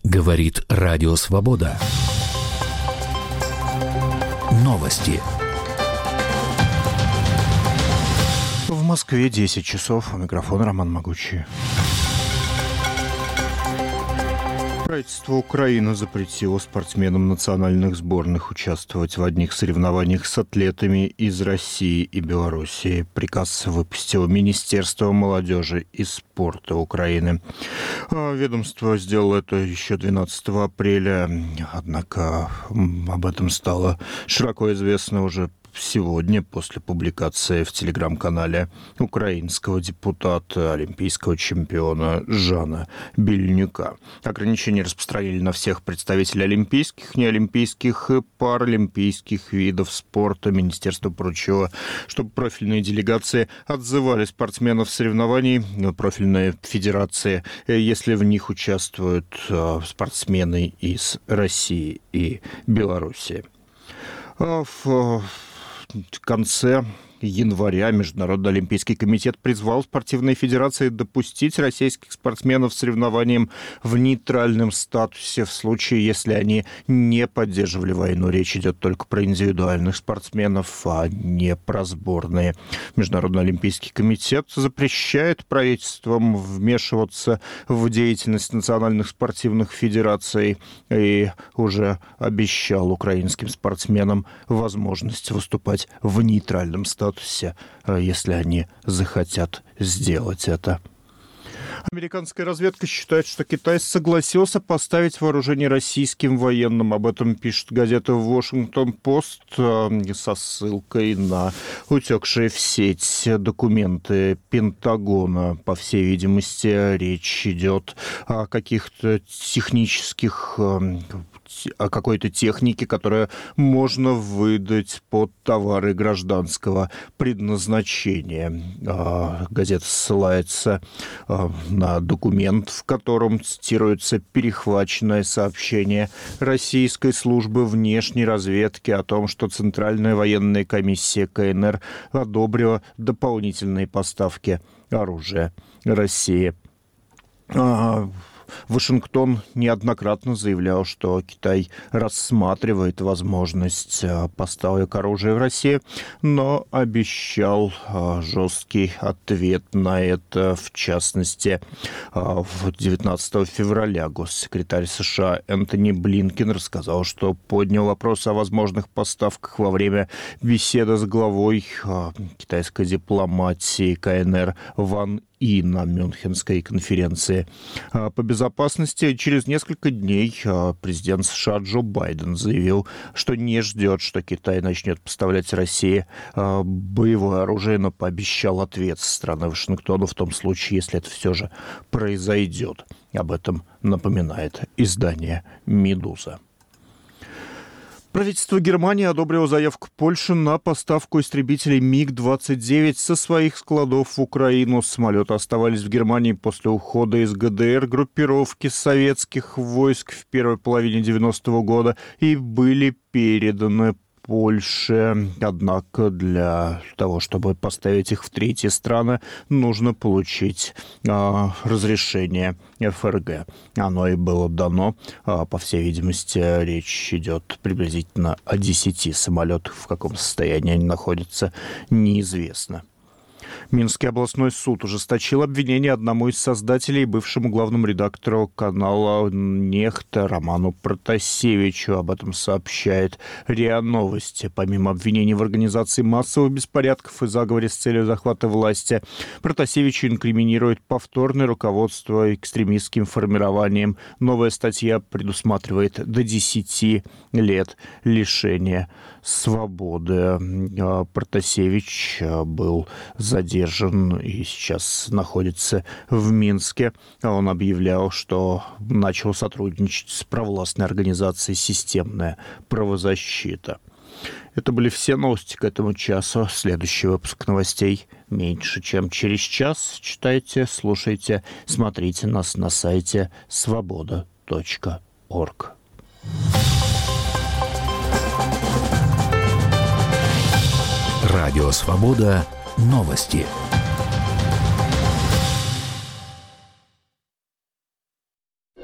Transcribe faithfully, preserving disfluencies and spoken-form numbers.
Говорит Радио Свобода. Новости. В Москве десять часов. У микрофона Роман Могучий. Правительство Украины запретило спортсменам национальных сборных участвовать в одних соревнованиях с атлетами из России и Белоруссии. Приказ выпустило Министерство молодежи и спорта Украины. Ведомство сделало это еще двенадцатого апреля, однако об этом стало широко известно уже сегодня после публикации в телеграм-канале украинского депутата, олимпийского чемпиона Жана Беленюка. Ограничения распространили на всех представителей олимпийских, неолимпийских и паралимпийских видов спорта. Министерство поручило, чтобы профильные делегации отзывали спортсменов соревнований, профильные федерации, если в них участвуют спортсмены из России и Белоруссии. В В конце января Международный олимпийский комитет призвал спортивные федерации допустить российских спортсменов соревнованиям в нейтральном статусе в случае, если они не поддерживали войну. Речь идет только про индивидуальных спортсменов, а не про сборные. Международный олимпийский комитет запрещает правительствам вмешиваться в деятельность национальных спортивных федераций и уже обещал украинским спортсменам возможность выступать в нейтральном статусе, если они захотят сделать это. Американская разведка считает, что Китай согласился поставить вооружение российским военным. Об этом пишет газета «Вашингтон-Пост» со ссылкой на утекшие в сеть документы Пентагона. По всей видимости, речь идет о каких-то технических, о какой-то технике, которую можно выдать под товары гражданского предназначения. Газета ссылается на документ, в котором цитируется перехваченное сообщение Российской службы внешней разведки о том, что Центральная военная комиссия КНР одобрила дополнительные поставки оружия России. Вашингтон неоднократно заявлял, что Китай рассматривает возможность поставок оружия в Россию, но обещал жесткий ответ на это. В частности, девятнадцатого февраля госсекретарь США Энтони Блинкен рассказал, что поднял вопрос о возможных поставках во время беседы с главой китайской дипломатии КНР Ван И на Мюнхенской конференции по безопасности. Через несколько дней президент США Джо Байден заявил, что не ждет, что Китай начнет поставлять России боевое оружие, но пообещал ответ со стороны Вашингтона в том случае, если это все же произойдет. Об этом напоминает издание «Медуза». Правительство Германии одобрило заявку Польши на поставку истребителей миг двадцать девять со своих складов в Украину. Самолеты оставались в Германии после ухода из ГДР группировки советских войск в первой половине девяностого года и были переданы Польше. Однако для того, чтобы поставить их в третьи страны, нужно получить а, разрешение ФРГ. Оно и было дано. А, по всей видимости, речь идет приблизительно о десяти самолетах. В каком состоянии они находятся, неизвестно. Минский областной суд ужесточил обвинение одному из создателей, бывшему главному редактору канала «Нехта» Роману Протасевичу. Об этом сообщает РИА Новости. Помимо обвинений в организации массовых беспорядков и заговоре с целью захвата власти, Протасевичу инкриминирует повторное руководство экстремистским формированием. Новая статья предусматривает до десяти лет лишения свободы. Протасевич был задержан и сейчас находится в Минске. Он объявлял, что начал сотрудничать с провластной организацией «Системная правозащита». Это были все новости к этому часу. Следующий выпуск новостей меньше, чем через час. Читайте, слушайте, смотрите нас на сайте свобода точка орг. Радио «Свобода». Новости.